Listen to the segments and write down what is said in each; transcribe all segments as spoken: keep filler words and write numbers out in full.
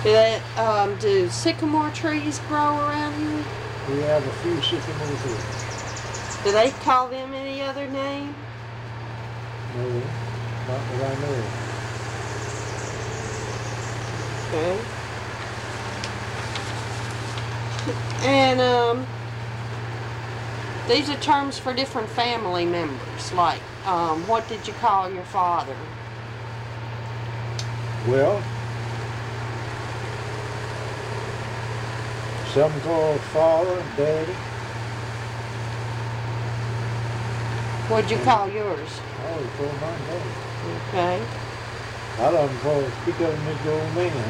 Do they, um, do sycamore trees grow around here? We have a few sycamore trees. Do they call them any other name? No, not that I know of. Okay. And, um, these are terms for different family members. Like, um, what did you call your father? Well, some call father, daddy. What'd you call yours? I always call mine daddy. Okay. A lot of them call speak of him as the old man.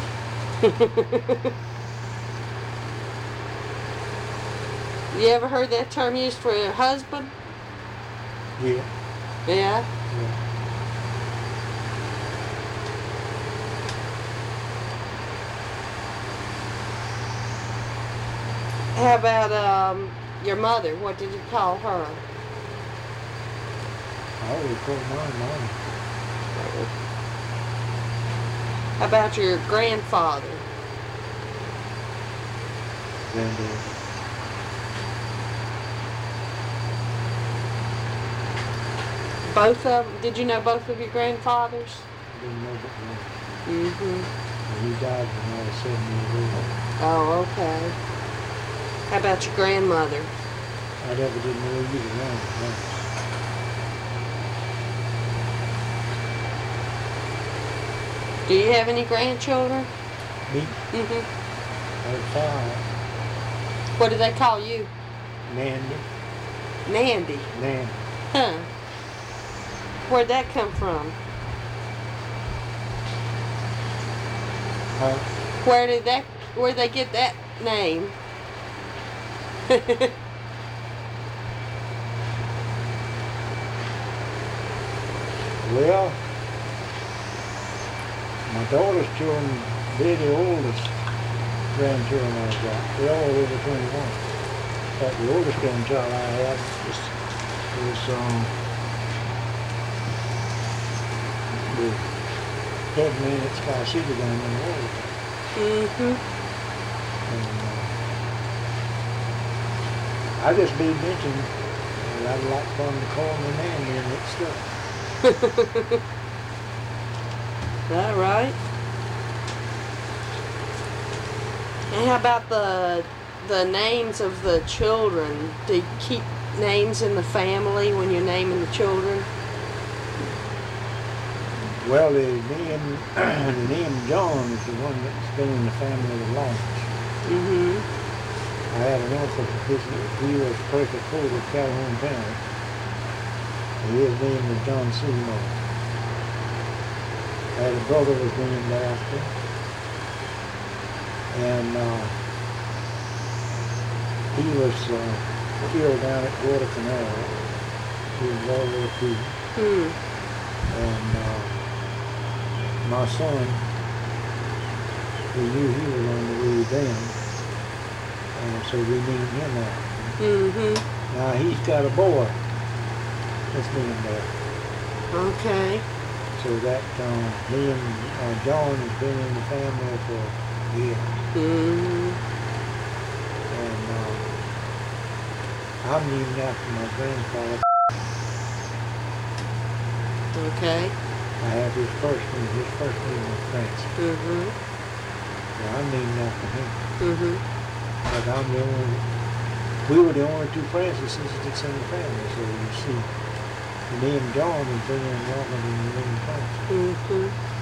You ever heard that term used for your husband? Yeah. Yeah? Yeah. How about um, your mother? What did you call her? I always call mine mine. How about your grandfather? Granddaddy. Both of them? Did you know both of your grandfathers? Didn't know but one. Mm-hmm. He died when I was seven years old. Oh, okay. How about your grandmother? I never did know he was around. No. Do you have any grandchildren? Me? Mm-hmm. I had five. What do they call you? Nandy. Nandy. Nandy. Huh. Where'd that come from? Huh? Where did that, where'd they get that name? Well, my daughter's children, they're the oldest grandchildren I've got. They're all over twenty-one. In fact, the oldest grandchild I had was, was um, the head man at Sky City down in the world. Mm-hmm. And uh, I just made mention that I'd like for them to call me Nandy and that stuff. All right. And how about the the names of the children? Do you keep names in the family when you're naming the children? Well, the name, the name John is the one that's been in the family the longest. Mm-hmm. I had an uncle, his, he was Percy Cole of Calhoun County. And his name was John Seymour. I had a brother was named after. And uh, he was uh, killed down at Guadalcanal. He was all there too. Hmm. And uh, my son, we knew he was on the way then, and so we named him after him. Mm-hmm. Now he's got a boy that's named after him. Okay. So that uh, me and uh, John has been in the family for years. Mm-hmm. And uh, I'm named after my grandfather. Okay. I have his first name. His first name was Francis. Mm-hmm. So I'm named after him. Mm-hmm. But I'm the only, we were the only two Francis that's in the family. So you see, the name John is bigger and longer than the name Francis. Mm-hmm.